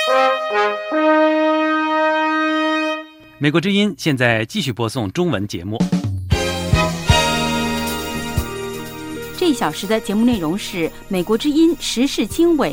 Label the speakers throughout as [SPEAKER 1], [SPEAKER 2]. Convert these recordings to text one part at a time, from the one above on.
[SPEAKER 1] 美国之音现在继续播送中文节目。
[SPEAKER 2] 这一小时的节目内容是美国之音时事经纬。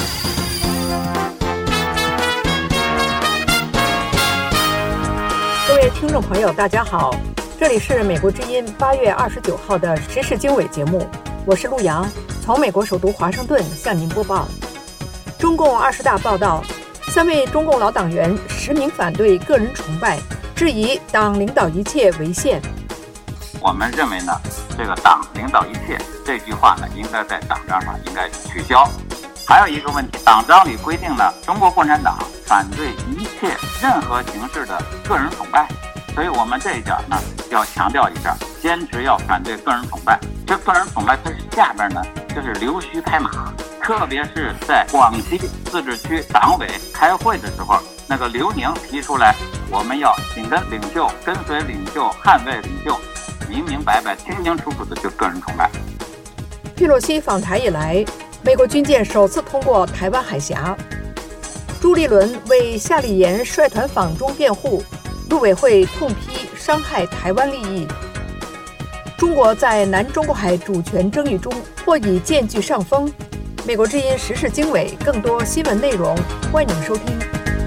[SPEAKER 3] 各位听众朋友，大家好，这里是美国之音8月29号的时事经纬节目，我是陆洋，从美国首都华盛顿向您播报。中共20大报道，3位中共老党员实名反对个人崇拜，质疑党领导一切违宪。
[SPEAKER 4] 我们认为呢，这个党领导一切这句话呢，应该在党章上应该取消。还有一个问题，党章里规定呢，中国共产党反对一切任何形式的个人崇拜，所以我们这一点呢要强调一下，坚持要反对个人崇拜。这个人崇拜它下边呢就是溜须拍马，特别是在广西自治区党委开会的时候，那个刘宁提出来，我们要紧跟领袖，跟随领袖，捍卫领袖，明明白白、清清楚楚的就个人崇拜。
[SPEAKER 3] 佩洛西访台以来，美国军舰首次通过台湾海峡。朱立伦为夏立言率团访中辩护，陆委会痛批伤害台湾利益。中国在南中国海主权争议中或已渐居上风。美国之音时事经纬，更多新闻内容，欢迎收听。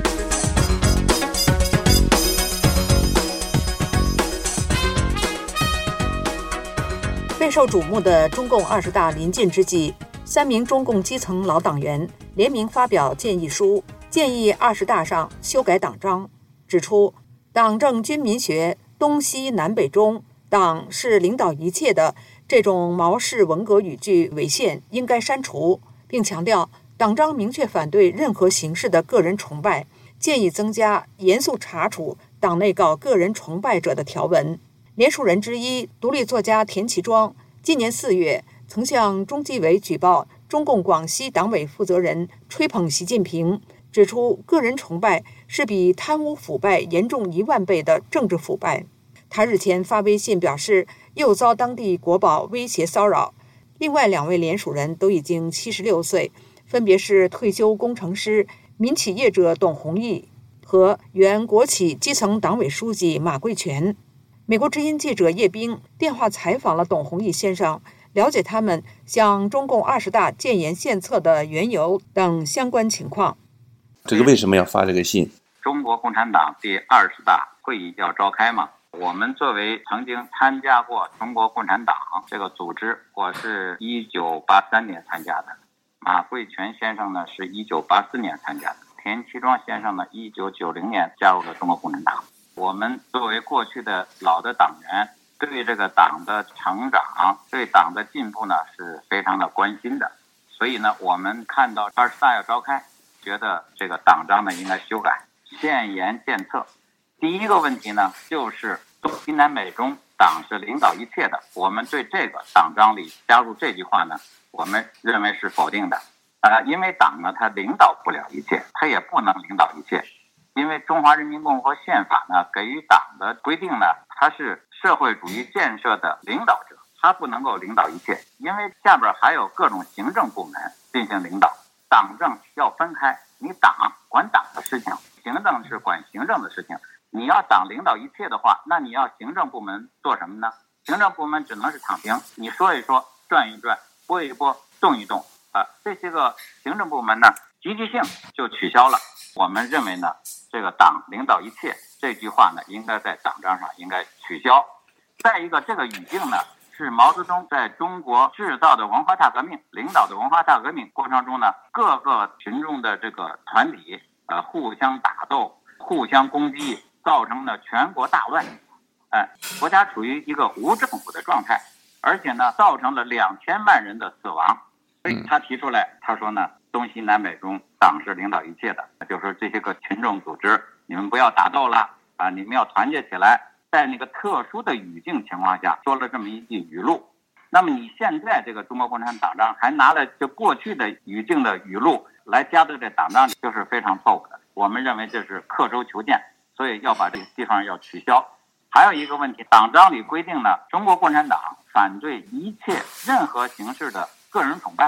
[SPEAKER 3] 备受瞩目的中共20大临近之际，3名中共基层老党员联名发表建议书，建议20大上修改党章，指出党政军民学东西南北中，党是领导一切的这种毛式文革语句违宪，应该删除，并强调党章明确反对任何形式的个人崇拜，建议增加严肃查处党内搞个人崇拜者的条文。联署人之一独立作家田其庄今年4月曾向中纪委举报中共广西党委负责人吹捧习近平，指出个人崇拜是比贪污腐败严重10000倍的政治腐败。他日前发微信表示又遭当地国保威胁骚扰。另外2位联署人都已经76岁，分别是退休工程师、民企业者董宏毅和原国企基层党委书记马贵全。美国之音记者叶冰电话采访了董宏毅先生，了解他们向中共20大建言献策的缘由等相关情况。
[SPEAKER 5] 这个为什么要发这个信？
[SPEAKER 4] 中国共产党第20大会议要召开嘛？我们作为曾经参加过中国共产党这个组织，我是1983年参加的，马贵全先生呢是1984年参加的，田其庄先生呢1990年加入了中国共产党。我们作为过去的老的党员，对这个党的成长，对党的进步呢是非常的关心的。所以呢，我们看到20大要召开，觉得这个党章呢应该修改，献言献策。第一个问题呢，就是东西南北中，党是领导一切的。我们对这个党章里加入这句话呢，我们认为是否定的。因为党呢，它领导不了一切，它也不能领导一切。因为中华人民共和国宪法呢给予党的规定呢，它是社会主义建设的领导者，它不能够领导一切，因为下边还有各种行政部门进行领导，党政要分开。你党管党的事情，行政是管行政的事情。你要党领导一切的话，那你要行政部门做什么呢？行政部门只能是躺平，你说一说，转一转，拨一拨，动一动这些个行政部门呢，积极性就取消了。我们认为呢，这个党领导一切这句话呢，应该在党章上应该取消。再一个，这个语境呢，是毛泽东在中国制造的文化大革命、领导的文化大革命过程中呢，各个群众的这个团体互相打斗、互相攻击，造成了全国大乱。国家处于一个无政府的状态，而且呢，造成了2000万人的死亡。所以他提出来，他说呢，东西南北中，党是领导一切的，就是说这些个群众组织，你们不要打斗了你们要团结起来。在那个特殊的语境情况下，说了这么一句语录。那么你现在这个中国共产党章还拿了就过去的语境的语录来加到这党章里，就是非常错误的。我们认为这是刻舟求剑，所以要把这个地方要取消。还有一个问题，党章里规定呢，中国共产党反对一切任何形式的个人崇拜。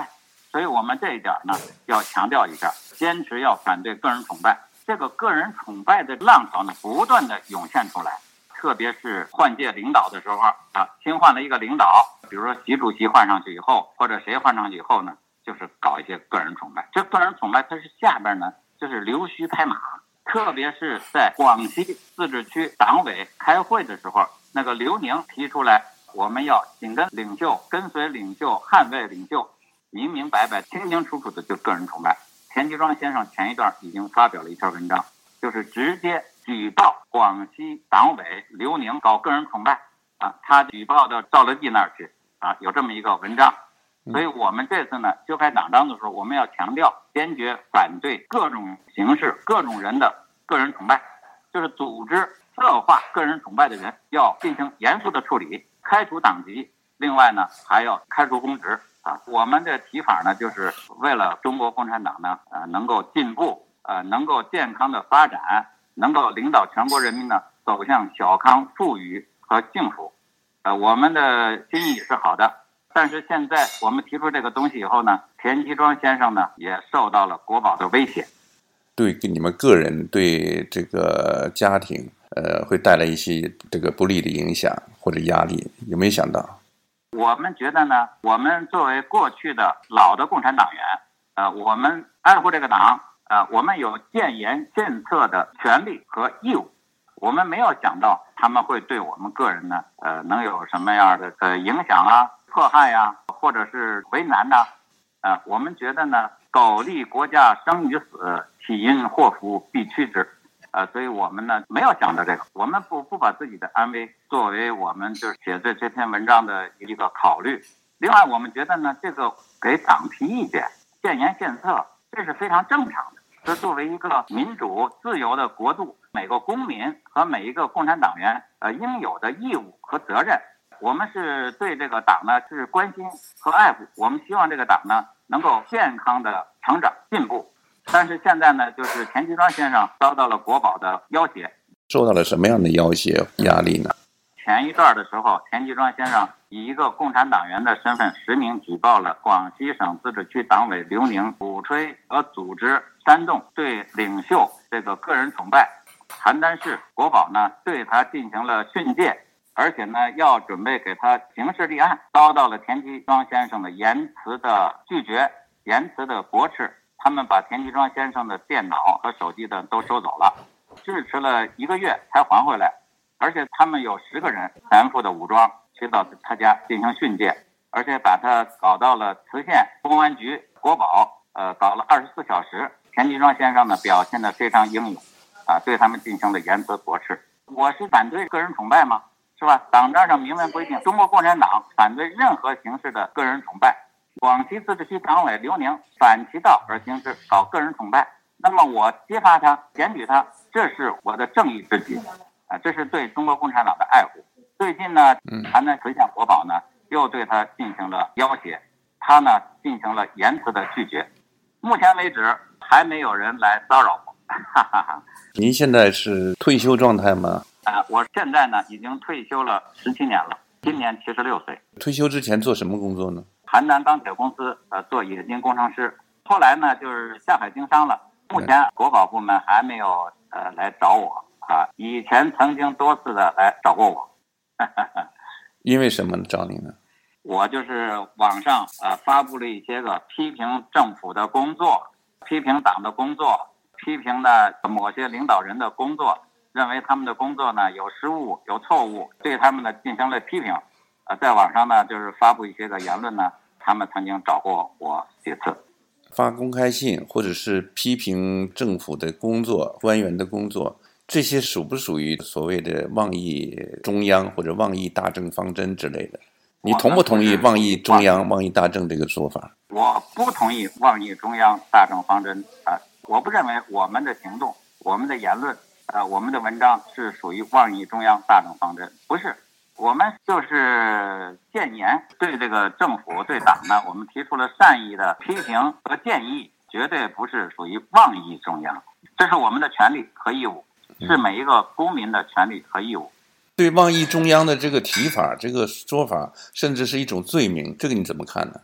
[SPEAKER 4] 所以我们这一点呢要强调一下，坚持要反对个人崇拜。这个个人崇拜的浪潮呢不断的涌现出来，特别是换届领导的时候新换了一个领导，比如说习主席换上去以后，或者谁换上去以后呢，就是搞一些个人崇拜。这个人崇拜它是下边呢就是溜须拍马，特别是在广西自治区党委开会的时候，那个刘宁提出来，我们要紧跟领袖，跟随领袖，捍卫领袖，明明白白清清楚楚的就个人崇拜。田吉庄先生前一段已经发表了一篇文章，就是直接举报广西党委刘宁搞个人崇拜他举报到赵乐际那儿去有这么一个文章。所以我们这次呢修改党章的时候，我们要强调坚决反对各种形式各种人的个人崇拜，就是组织策划个人崇拜的人要进行严肃的处理，开除党籍，另外呢还要开除公职我们的提法呢就是为了中国共产党呢能够进步能够健康的发展，能够领导全国人民呢走向小康富裕和幸福我们的心意是好的，但是现在我们提出这个东西以后呢，田吉庄先生呢也受到了国保的威胁，
[SPEAKER 5] 对你们个人对这个家庭会带来一些这个不利的影响或者压力，有没有想到？
[SPEAKER 4] 我们觉得呢，我们作为过去的老的共产党员我们爱护这个党我们有建言献策的权利和义务，我们没有想到他们会对我们个人呢能有什么样的影响迫害或者是为难我们觉得呢，苟利国家生与死，岂因祸福必趋之所以我们呢没有想到这个，我们不把自己的安危作为我们就是写这篇文章的一个考虑。另外我们觉得呢，这个给党提意见建言献策这是非常正常的，这作为一个民主自由的国度，每个公民和每一个共产党员应有的义务和责任。我们是对这个党呢是关心和爱护，我们希望这个党呢能够健康的成长进步。但是现在呢，就是田吉庄先生遭到了国保的要挟。
[SPEAKER 5] 受到了什么样的要挟压力呢？
[SPEAKER 4] 前一段的时候，田吉庄先生以一个共产党员的身份实名举报了广西省自治区党委刘宁鼓吹和组织煽动对领袖这个个人崇拜，邯郸市国保呢对他进行了训诫，而且呢要准备给他刑事立案，遭到了田吉庄先生的严词的拒绝，严词的驳斥。他们把田吉庄先生的电脑和手机的都收走了，支持了1个月才还回来，而且他们有10个人全副的武装去到他家进行训诫，而且把他搞到了磁县公安局国保搞了24小时。田吉庄先生呢表现得非常英勇对他们进行了严词驳斥。我是反对个人崇拜吗？是吧？党章上明文规定，中国共产党反对任何形式的个人崇拜。广西自治区党委刘宁反其道而行之，搞个人崇拜，那么我揭发他检举他，这是我的正义之举这是对中国共产党的爱护。最近呢邯郸磁县国保呢又对他进行了要挟，他呢进行了严词的拒绝。目前为止还没有人来骚扰我
[SPEAKER 5] 您现在是退休状态吗？
[SPEAKER 4] 我现在呢已经退休了17年了，今年76岁。
[SPEAKER 5] 退休之前做什么工作呢？
[SPEAKER 4] 邯郸钢铁公司做冶金工程师，后来呢就是下海经商了。目前国保部门还没有来找我以前曾经多次的来找过我
[SPEAKER 5] 因为什么找你呢？
[SPEAKER 4] 我就是网上发布了一些个批评政府的工作，批评党的工作，批评呢某些领导人的工作，认为他们的工作呢有失误有错误，对他们呢进行了批评在网上呢就是发布一些个言论呢，他们曾经找过我几次。
[SPEAKER 5] 发公开信或者是批评政府的工作官员的工作，这些属不属于所谓的妄议中央或者妄议大政方针之类的？你同不同意妄议中央妄议大政这个说法？
[SPEAKER 4] 我不同意妄议中央大政方针我不认为我们的行动我们的言论我们的文章是属于妄议中央大政方针，不是。我们就是建言，对这个政府对党呢我们提出了善意的批评和建议，绝对不是属于妄议中央，这是我们的权利和义务，是每一个公民的权利和义务。
[SPEAKER 5] 对妄议中央的这个提法这个说法甚至是一种罪名，这个你怎么看呢？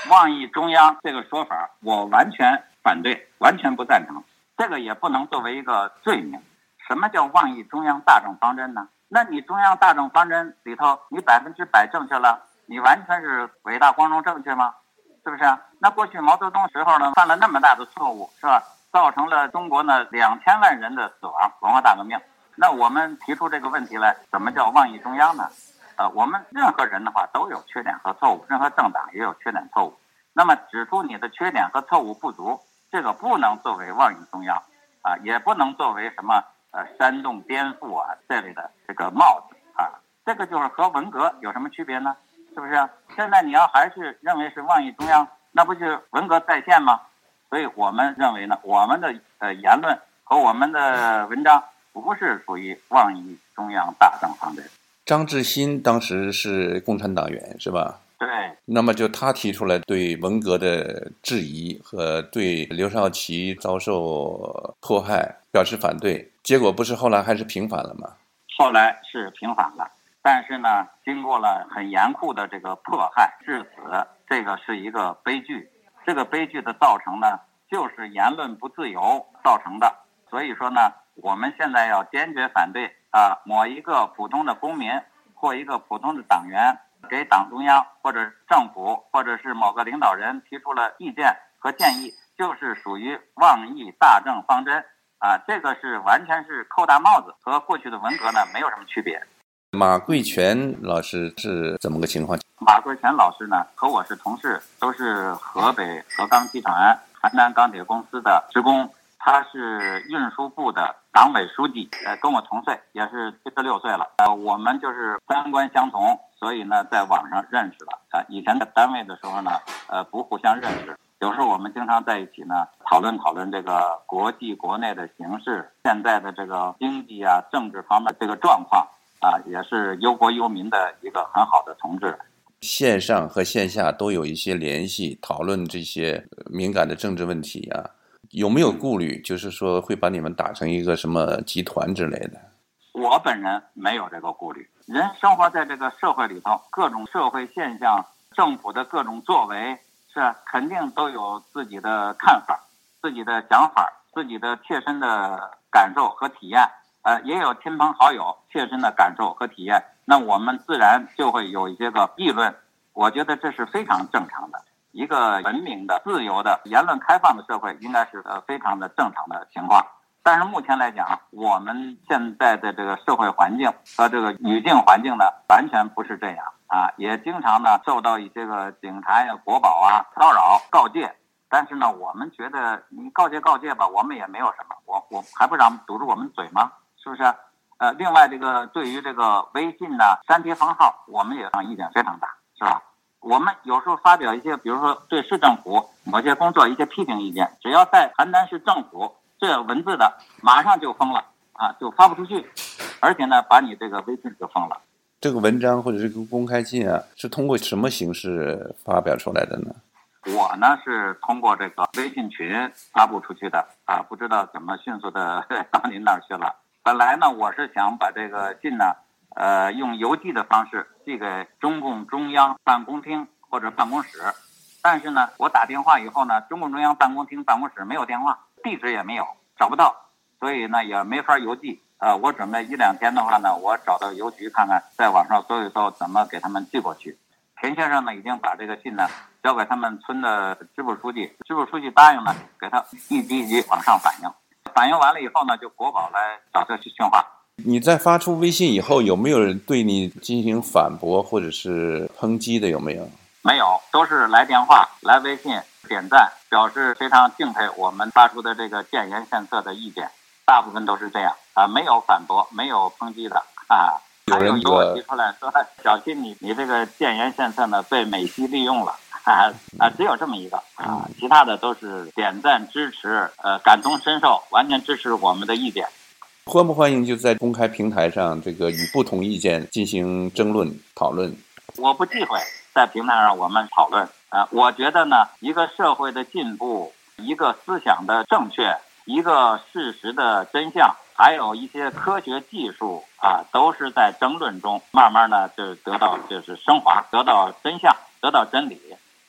[SPEAKER 4] 妄议中央这个说法，我完全反对，完全不赞成。这个也不能作为一个罪名。什么叫妄议中央大政方针呢？那你中央大政方针里头，你100%正确了，你完全是伟大光荣正确吗？是不是啊？那过去毛泽东时候呢，犯了那么大的错误，是吧？造成了中国呢2000万人的死亡，文化大革命。那我们提出这个问题来，怎么叫妄议中央呢？我们任何人的话都有缺点和错误，任何政党也有缺点错误。那么指出你的缺点和错误不足，这个不能作为妄议中央啊，也不能作为什么煽动颠覆啊这类的这个帽子啊。这个就是和文革有什么区别呢？是不是啊？现在你要还是认为是妄议中央，那不就是文革再现吗？所以我们认为呢，我们的言论和我们的文章不是属于妄议中央大政方针。
[SPEAKER 5] 张志新当时是共产党员是吧？
[SPEAKER 4] 对。
[SPEAKER 5] 那么就他提出来对文革的质疑和对刘少奇遭受迫害表示反对，结果不是后来还是平反了吗？
[SPEAKER 4] 后来是平反了，但是呢，经过了很严酷的这个迫害致死，这个是一个悲剧。这个悲剧的造成呢，就是言论不自由造成的。所以说呢，我们现在要坚决反对某一个普通的公民或一个普通的党员给党中央或者政府或者是某个领导人提出了意见和建议，就是属于妄议大政方针啊，这个是完全是扣大帽子，和过去的文革呢没有什么区别。
[SPEAKER 5] 马贵全老师是怎么个情况？
[SPEAKER 4] 马贵全老师呢和我是同事，都是河北河钢集团邯郸钢铁公司的职工，他是运输部的党委书记，跟我同岁，也是76岁了。我们就是三观相同，所以呢在网上认识了。以前在单位的时候呢不互相认识，有时候我们经常在一起呢讨论这个国际国内的形势，现在的这个经济啊政治方面这个状况也是忧国忧民的一个很好的同志。
[SPEAKER 5] 线上和线下都有一些联系，讨论这些敏感的政治问题啊，有没有顾虑？就是说会把你们打成一个什么集团之类的？
[SPEAKER 4] 我本人没有这个顾虑。人生活在这个社会里头，各种社会现象，政府的各种作为，是肯定都有自己的看法、自己的想法、自己的切身的感受和体验。也有亲朋好友切身的感受和体验，那我们自然就会有一些个议论。我觉得这是非常正常的，一个文明的、自由的、言论开放的社会应该是非常的正常的情况。但是目前来讲，我们现在的这个社会环境和这个语境环境呢，完全不是这样也经常呢受到一些个警察呀、国保骚扰告诫。但是呢，我们觉得你告诫吧，我们也没有什么，我还不让堵住我们嘴吗？是不是？另外这个对于这个微信呢删帖封号，我们也意见非常大，是吧？我们有时候发表一些，比如说对市政府某些工作一些批评意见，只要在邯郸市政府这文字的，马上就封了就发不出去，而且呢把你这个微信就封了。
[SPEAKER 5] 这个文章或者这个公开信是通过什么形式发表出来的呢？
[SPEAKER 4] 我呢是通过这个微信群发布出去的不知道怎么迅速的到您那儿去了。本来呢，我是想把这个信呢，用邮寄的方式寄给中共中央办公厅或者办公室，但是呢，我打电话以后呢，中共中央办公厅办公室没有电话，地址也没有，找不到，所以呢也没法邮寄。我准备1-2天的话呢，我找到邮局看看，在网上搜一搜怎么给他们寄过去。田先生呢已经把这个信呢交给他们村的支部书记，支部书记答应了给他一级一级往上反映。反映完了以后呢，就国保来找他去训话。
[SPEAKER 5] 你在发出微信以后，有没有人对你进行反驳或者是抨击的？有没有？
[SPEAKER 4] 没有，都是来电话、来微信点赞，表示非常敬佩我们发出的这个建言献策的意见，大部分都是这样没有反驳、没有抨击的还有给我提出来说，小心你这个建言献策呢被美西利用了。只有这么一个其他的都是点赞支持，感同身受，完全支持我们的意见。
[SPEAKER 5] 欢不欢迎就在公开平台上这个与不同意见进行争论讨论？
[SPEAKER 4] 我不忌讳在平台上我们讨论我觉得呢，一个社会的进步，一个思想的正确，一个事实的真相，还有一些科学技术都是在争论中慢慢呢就得到就是升华，得到真相，得到真理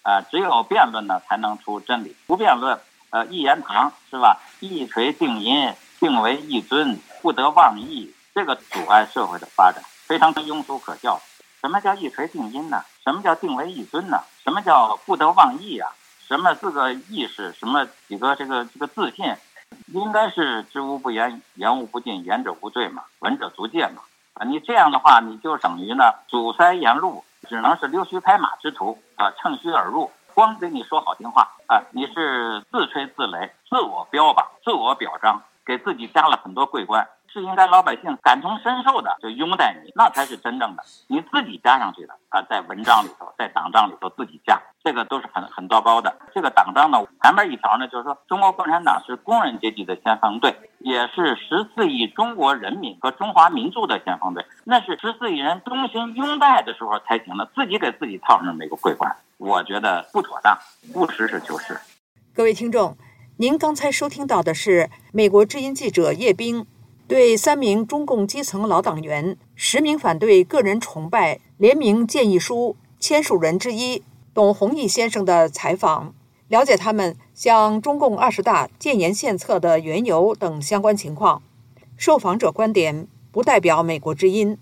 [SPEAKER 4] 只有辩论呢才能出真理，不辩论，一言堂是吧？一锤定音，定为一尊，不得妄议，这个阻碍社会的发展，非常庸俗可笑。什么叫一锤定音呢？什么叫定为一尊呢？什么叫不得妄议啊？什么4个意识？什么几个这个自信？应该是知无不言，言无不尽，言者无罪嘛，闻者足戒嘛。你这样的话，你就等于呢阻塞言路，只能是溜须拍马之徒趁虚而入，光给你说好听话你是自吹自擂，自我标榜，自我表彰，给自己加了很多桂冠，是应该老百姓感同身受的，就拥戴你，那才是真正的。你自己加上去的在文章里头，在党章里头自己加，这个都是很糟糕的。这个党章呢，前面一条呢，就是说中国共产党是工人阶级的先锋队，也是14亿中国人民和中华民族的先锋队，那是14亿人衷心拥戴的时候才行的，自己给自己套上这个桂冠，我觉得不妥当，不实事求是。
[SPEAKER 3] 各位听众，您刚才收听到的是美国之音记者叶冰对3名中共基层老党员、10名反对个人崇拜联名建议书签署人之一董宏毅先生的采访，了解他们向中共20大建言献策的缘由等相关情况。受访者观点不代表美国之音。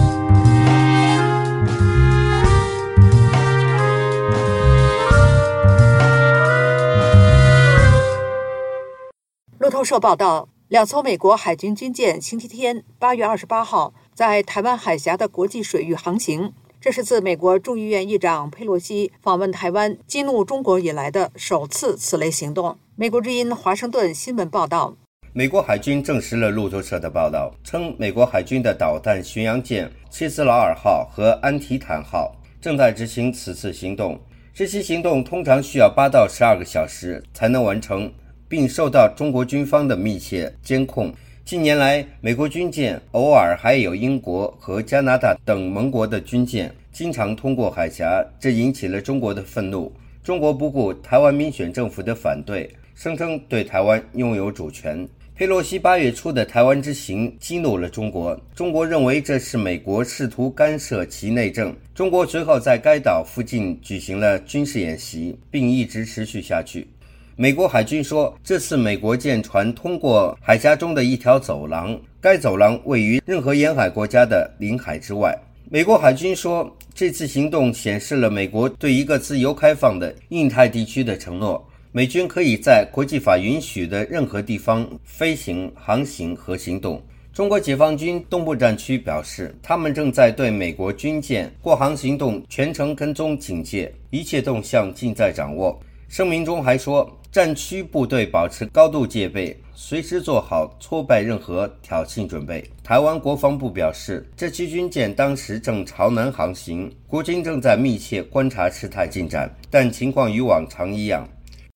[SPEAKER 3] 路透社报道，2艘美国海军军舰星期天8月28号在台湾海峡的国际水域航行，这是自美国众议院议长佩洛西访问台湾激怒中国以来的首次此类行动。美国之音华盛顿新闻报道，
[SPEAKER 6] 美国海军证实了路透社的报道，称美国海军的导弹巡洋舰切斯劳尔号和安提坦号正在执行此次行动。这些行动通常需要8到12个小时才能完成，并受到中国军方的密切监控。近年来，美国军舰偶尔还有英国和加拿大等盟国的军舰经常通过海峡，这引起了中国的愤怒。中国不顾台湾民选政府的反对，声称对台湾拥有主权。佩洛西8月初的台湾之行激怒了中国，中国认为这是美国试图干涉其内政。中国随后在该岛附近举行了军事演习，并一直持续下去。美国海军说，这次美国舰船通过海峡中的一条走廊，该走廊位于任何沿海国家的领海之外。美国海军说，这次行动显示了美国对一个自由开放的印太地区的承诺。美军可以在国际法允许的任何地方飞行、航行和行动。中国解放军东部战区表示，他们正在对美国军舰过航行动全程跟踪警戒，一切动向尽在掌握。声明中还说，战区部队保持高度戒备，随时做好挫败任何挑衅准备。台湾国防部表示，这批军舰当时正朝南航行，国军正在密切观察事态进展，但情况与往常一样。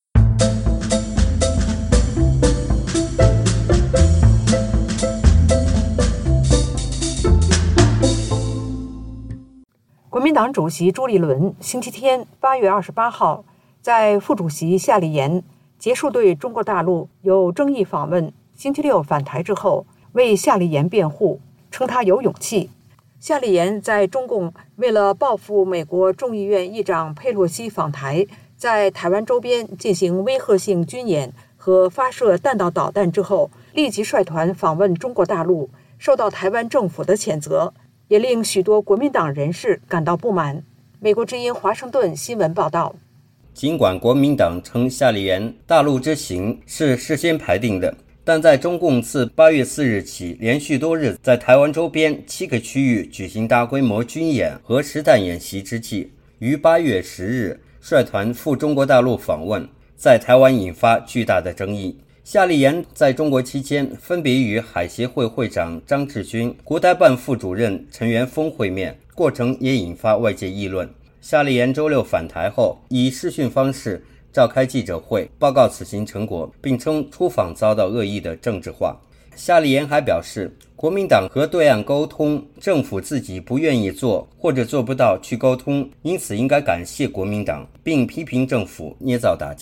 [SPEAKER 3] 国民党主席朱立伦星期天8月28号在副主席夏立言结束对中国大陆有争议访问，星期六返台之后，为夏立言辩护，称他有勇气。夏立言在中共为了报复美国众议院议长佩洛西访台，在台湾周边进行威吓性军演和发射弹道导弹之后，立即率团访问中国大陆，受到台湾政府的谴责，也令许多国民党人士感到不满。美国之音华盛顿新闻报道，
[SPEAKER 6] 尽管国民党称夏立言大陆之行是事先排定的，但在中共自8月4日起连续多日在台湾周边7个区域举行大规模军演和实弹演习之际，于8月10日率团赴中国大陆访问，在台湾引发巨大的争议。夏立言在中国期间分别与海协会会长张志军、国台办副主任陈元峰会面，过程也引发外界议论。夏立言周六返台后，以视讯方式召开记者会，报告此行成果，并称出访遭到恶意的政治化。夏立言还表示，国民党和对岸沟通，政府自己不愿意做或者做不到去沟通，因此应该感谢国民党，并批评政府捏造打击。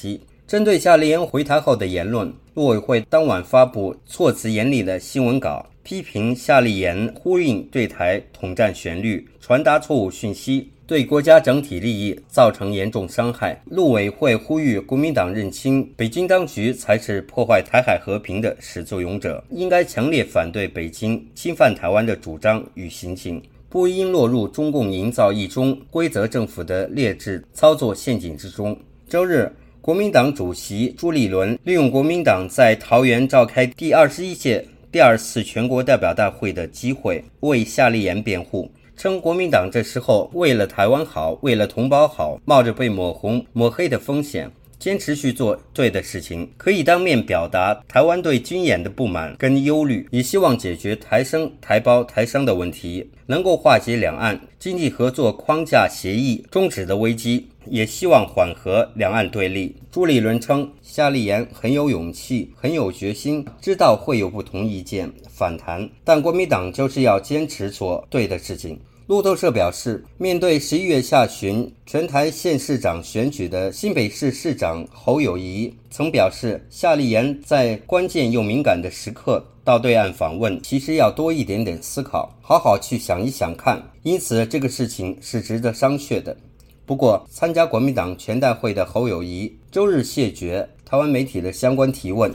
[SPEAKER 6] 针对夏立言回台后的言论，陆委会当晚发布措辞严厉的新闻稿，批评夏立言呼应对台统战旋律，传达错误讯息，对国家整体利益造成严重伤害。陆委会呼吁国民党认清北京当局才是破坏台海和平的始作俑者，应该强烈反对北京侵犯台湾的主张与行径，不应落入中共营造一中规则政府的劣质操作陷阱之中。周日，国民党主席朱立伦利用国民党在桃园召开第21届第2次全国代表大会的机会，为夏立言辩护，称国民党这时候为了台湾好，为了同胞好，冒着被抹红抹黑的风险，坚持去做对的事情，可以当面表达台湾对军演的不满跟忧虑，也希望解决台生、台胞、台商的问题，能够化解两岸经济合作框架协议终止的危机，也希望缓和两岸对立。朱立伦称，夏立言很有勇气，很有决心，知道会有不同意见反弹，但国民党就是要坚持做对的事情。路透社表示，面对11月下旬全台县市长选举的新北市市长侯友宜曾表示，夏立言在关键又敏感的时刻到对岸访问，其实要多一点点思考，好好去想一想看，因此这个事情是值得商榷的。不过，参加国民党全代会的侯友宜周日谢绝台湾媒体的相关提问。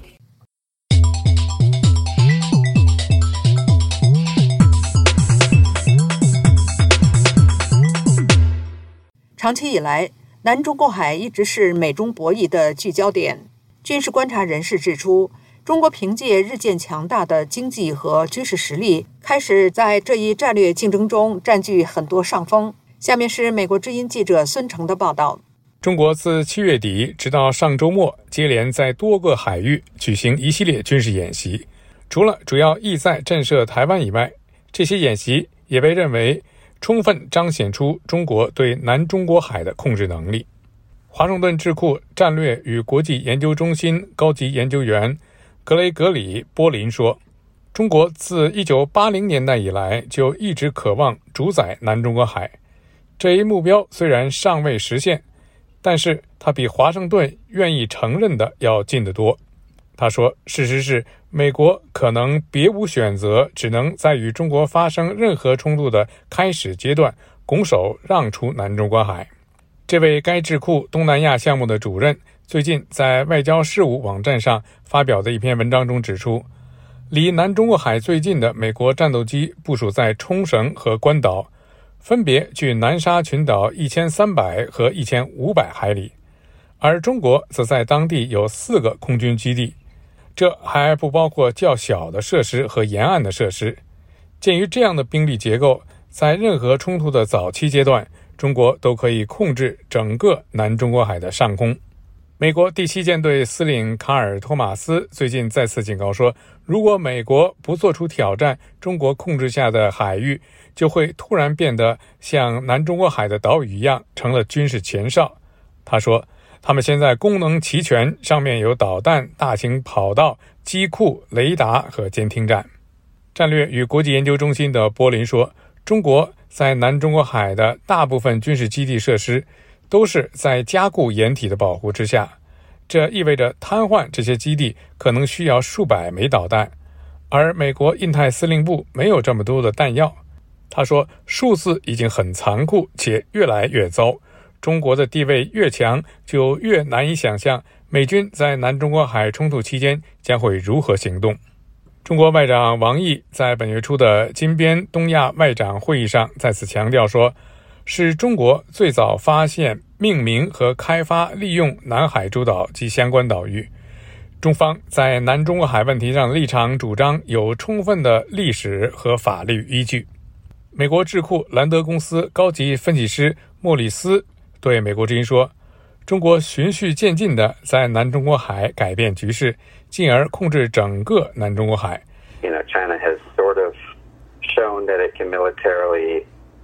[SPEAKER 3] 长期以来，南中国海一直是美中博弈的聚焦点。军事观察人士指出，中国凭借日渐强大的经济和军事实力，开始在这一战略竞争中占据很多上风。下面是美国之音记者孙成的报道。
[SPEAKER 7] 中国自7月底直到上周末，接连在多个海域举行一系列军事演习。除了主要意在震慑台湾以外，这些演习也被认为充分彰显出中国对南中国海的控制能力。华盛顿智库战略与国际研究中心高级研究员格雷格里·波林说，中国自1980年代以来就一直渴望主宰南中国海，这一目标虽然尚未实现，但是它比华盛顿愿意承认的要近得多。他说，事实是美国可能别无选择，只能在与中国发生任何冲突的开始阶段拱手让出南中国海。这位该智库东南亚项目的主任最近在外交事务网站上发表的一篇文章中指出，离南中国海最近的美国战斗机部署在冲绳和关岛，分别距南沙群岛1300和1500海里，而中国则在当地有4个空军基地，这还不包括较小的设施和沿岸的设施。鉴于这样的兵力结构，在任何冲突的早期阶段，中国都可以控制整个南中国海的上空。美国第7舰队司令卡尔·托马斯最近再次警告说，如果美国不做出挑战，中国控制下的海域就会突然变得像南中国海的岛屿一样，成了军事前哨。他说，他们现在功能齐全，上面有导弹、大型跑道、机库、雷达和监听站。战略与国际研究中心的波林说，中国在南中国海的大部分军事基地设施都是在加固掩体的保护之下，这意味着瘫痪这些基地可能需要数百枚导弹，而美国印太司令部没有这么多的弹药。他说，数字已经很残酷且越来越糟，中国的地位越强，就越难以想象美军在南中国海冲突期间将会如何行动。中国外长王毅在本月初的金边东亚外长会议上再次强调说，是中国最早发现、命名和开发利用南海诸岛及相关岛屿。中方在南中国海问题上的立场主张有充分的历史和法律依据。美国智库兰德公司高级分析师莫里斯对美国之音说，中国循序渐进地在南中国海改变局势，进而控制整个南中国海。
[SPEAKER 8] China has sort of shown that it can militarily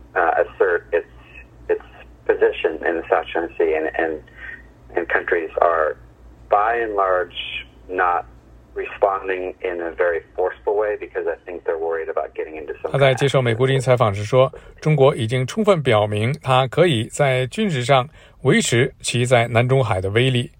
[SPEAKER 8] assert its position in the South China Sea, and countries are by and large not responding in a very forceful way because I think they're worried about getting into some.
[SPEAKER 7] 他在接受美国之音采访时说，中国已经充分表明它可以在军事上维持其在南中海的威力，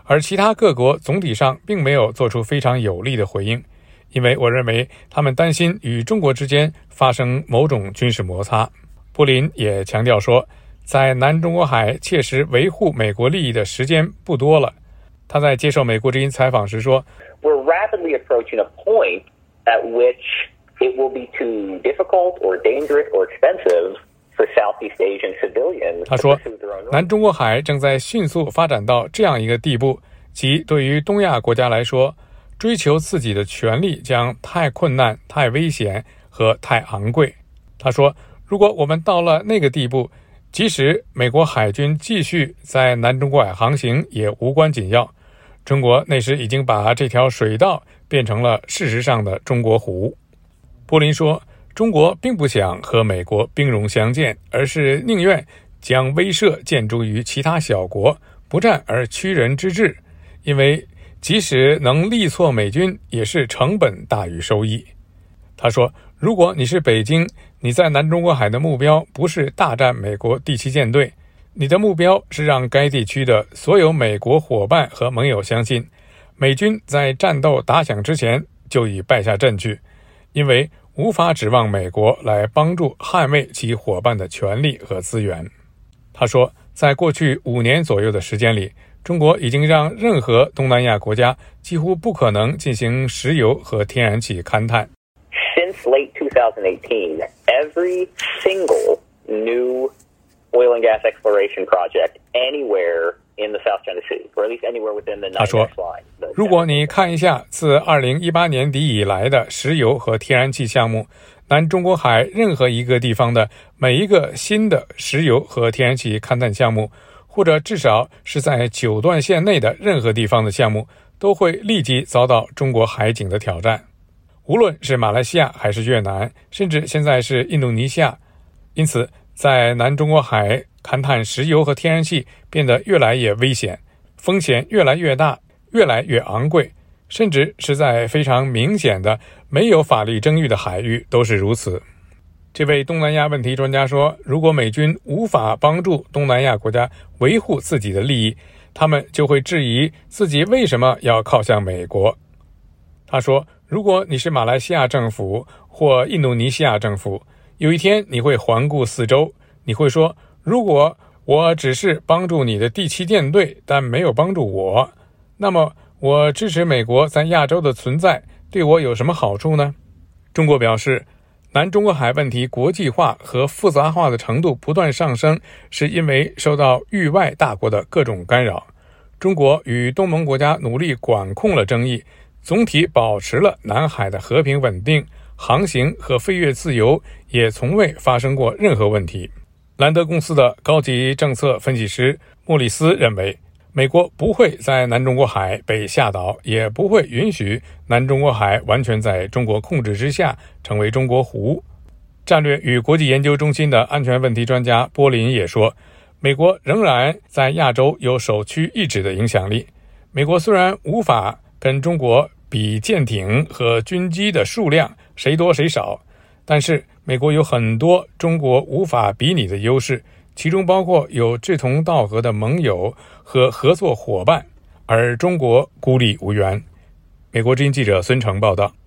[SPEAKER 7] 而其他各国总体上并没有做出非常有力的回应，因为我认为他们担心与中国之间发生某种军事摩擦。布林也强调说，在南中国海切实维护美国利益的时间不多了。他在接受美国之音采访时说，
[SPEAKER 9] We're rapidly approaching a point at which it will be too difficult or dangerous or expensive for Southeast Asian civilians.
[SPEAKER 7] 他说，南中国海正在迅速发展到这样一个地步，即对于东亚国家来说，追求自己的权利将太困难、太危险和太昂贵。他说，如果我们到了那个地步，即使美国海军继续在南中国海航行也无关紧要。中国那时已经把这条水道变成了事实上的中国湖。波林说，中国并不想和美国兵戎相见，而是宁愿将威慑建诸于其他小国，不战而屈人之志，因为即使能力挫美军，也是成本大于收益。他说，如果你是北京，你在南中国海的目标不是大战美国第7舰队，你的目标是让该地区的所有美国伙伴和盟友相信，美军在战斗打响之前就已败下阵去，因为无法指望美国来帮助捍卫其伙伴的权利和资源。他说，在过去5年左右的时间里，中国已经让任何东南亚国家几乎不可能进行石油和天然气勘探。
[SPEAKER 9] Since late 2018, every single new oil and gas exploration project anywhere in the South China Sea, or at least anywhere within the
[SPEAKER 7] 他说，如果你看一下自2018年底以来的石油和天然气项目，南中国海任何一个地方的每一个新的石油和天然气勘探项目，或者至少是在9段线内的任何地方的项目，都会立即遭到中国海警的挑战。无论是马来西亚还是越南，甚至现在是印度尼西亚。因此在南中国海勘探石油和天然气变得越来越危险，风险越来越大，越来越昂贵，甚至是在非常明显的没有法律争议的海域都是如此。这位东南亚问题专家说，如果美军无法帮助东南亚国家维护自己的利益，他们就会质疑自己为什么要靠向美国。他说，如果你是马来西亚政府或印度尼西亚政府，有一天你会环顾四周，你会说，如果我只是帮助你的第7舰队，但没有帮助我，那么我支持美国在亚洲的存在对我有什么好处呢？中国表示，南中国海问题国际化和复杂化的程度不断上升，是因为受到域外大国的各种干扰。中国与东盟国家努力管控了争议，总体保持了南海的和平稳定，航行和飞越自由，也从未发生过任何问题。兰德公司的高级政策分析师莫里斯认为，美国不会在南中国海被吓倒，也不会允许南中国海完全在中国控制之下成为中国湖。战略与国际研究中心的安全问题专家波林也说，美国仍然在亚洲有首屈一指的影响力。美国虽然无法跟中国比舰艇和军机的数量谁多谁少，但是美国有很多中国无法比拟的优势，其中包括有志同道合的盟友和合作伙伴，而中国孤立无援。美国之音记者孙成报道。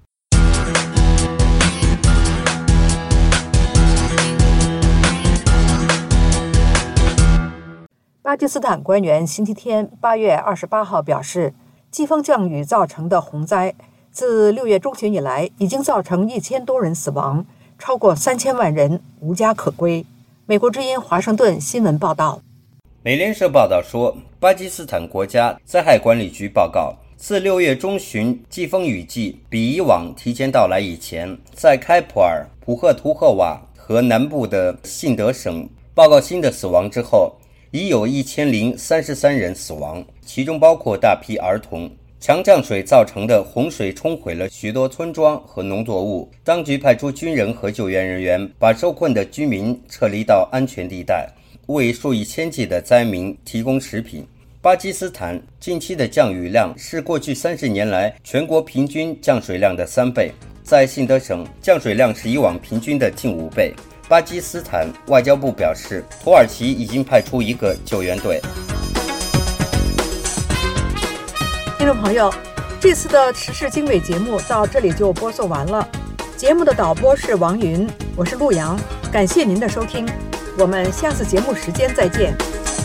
[SPEAKER 3] 巴基斯坦官员星期天8月28号表示，季风降雨造成的洪灾自6月中旬以来已经造成1000多人死亡，超过3000万人无家可归。美国之音华盛顿新闻报道。
[SPEAKER 6] 美联社报道说，巴基斯坦国家灾害管理局报告，自6月中旬季风雨季比以往提前到来以前，在开普尔、普赫图赫瓦和南部的信德省报告新的死亡之后，已有1033人死亡，其中包括大批儿童。强降水造成的洪水冲毁了许多村庄和农作物，当局派出军人和救援人员，把受困的居民撤离到安全地带，为数以千计的灾民提供食品。巴基斯坦近期的降雨量是过去30年来全国平均降水量的3倍，在信德省降水量是以往平均的近5倍。巴基斯坦外交部表示，土耳其已经派出一个救援队。
[SPEAKER 3] 听众朋友，这次的时事经纬节目到这里就播送完了。节目的导播是王云，我是陆阳，感谢您的收听，我们下次节目时间再见。